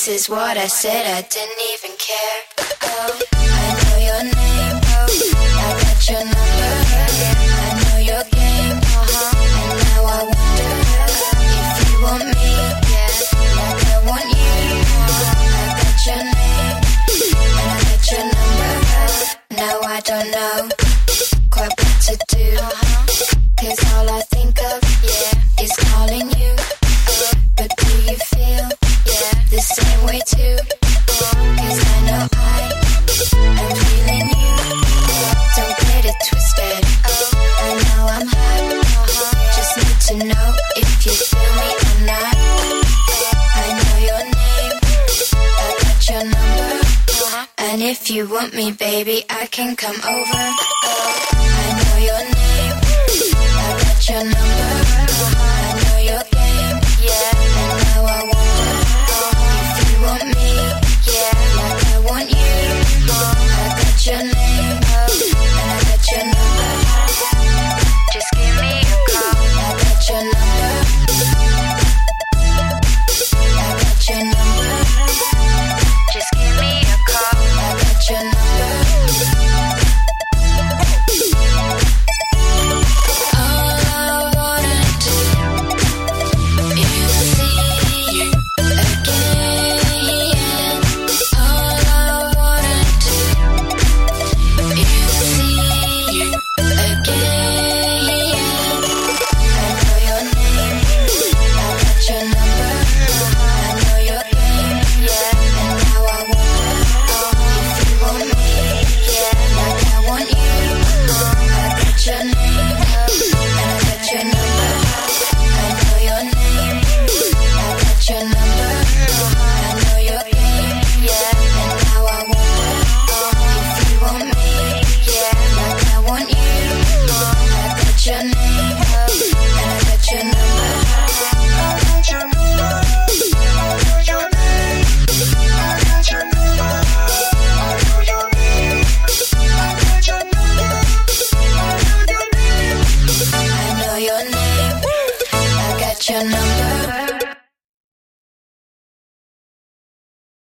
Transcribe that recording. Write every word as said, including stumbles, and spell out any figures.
This is what I said, I didn't even care. Oh, I know your name, oh, I got your number. I know your game, uh-huh. And now I wonder if you want me, yeah, like I want you. Uh-huh. I got your name, and I got your number. Now I don't know quite what to do, uh-huh. Cause all I think of, yeah, is calling you. Uh, but do you feel, yeah, the same way too? Cause I know I am feeling you. Don't get it twisted. I know I'm hot. Just need to know if you feel me or not. I know your name. I got your number. And if you want me, baby, I can come over. I know your name. I got your number. I know your game. Yeah. And now I wonder if you want me. Yeah, like I want you. I got your name, and I got your number. Just give me a call. I got your number. I got your number. Just give me a call. I got your number. All I wanna do is see you again. All I wanna do is see you again. I know your name, I got your number. I know your game, yeah. And now I wonder if you want me, yeah, like I want you. I got your name, and I got your number. I know your name, I got your number. I know your game, yeah. And now I wonder if you want me, yeah, like I want you. I got your name, and I got your number. I know your name, I got your number.